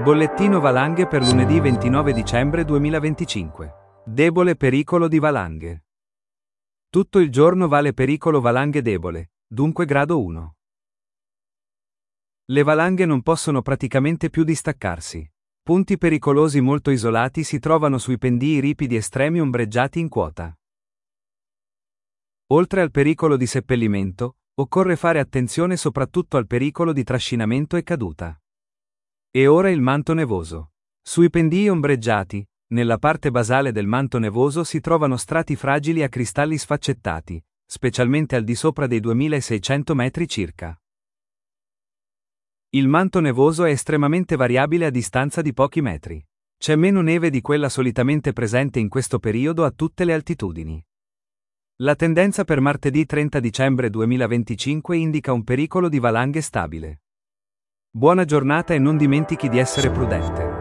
Bollettino valanghe per lunedì 29 dicembre 2025. Debole pericolo di valanghe. Tutto il giorno vale pericolo valanghe debole, dunque grado 1. Le valanghe non possono praticamente più distaccarsi. Punti pericolosi molto isolati si trovano sui pendii ripidi estremi ombreggiati in quota. Oltre al pericolo di seppellimento, occorre fare attenzione soprattutto al pericolo di trascinamento e caduta. E ora il manto nevoso. Sui pendii ombreggiati, nella parte basale del manto nevoso si trovano strati fragili a cristalli sfaccettati, specialmente al di sopra dei 2600 metri circa. Il manto nevoso è estremamente variabile a distanza di pochi metri. C'è meno neve di quella solitamente presente in questo periodo a tutte le altitudini. La tendenza per martedì 30 dicembre 2025 indica un pericolo di valanghe stabile. Buona giornata e non dimentichi di essere prudente.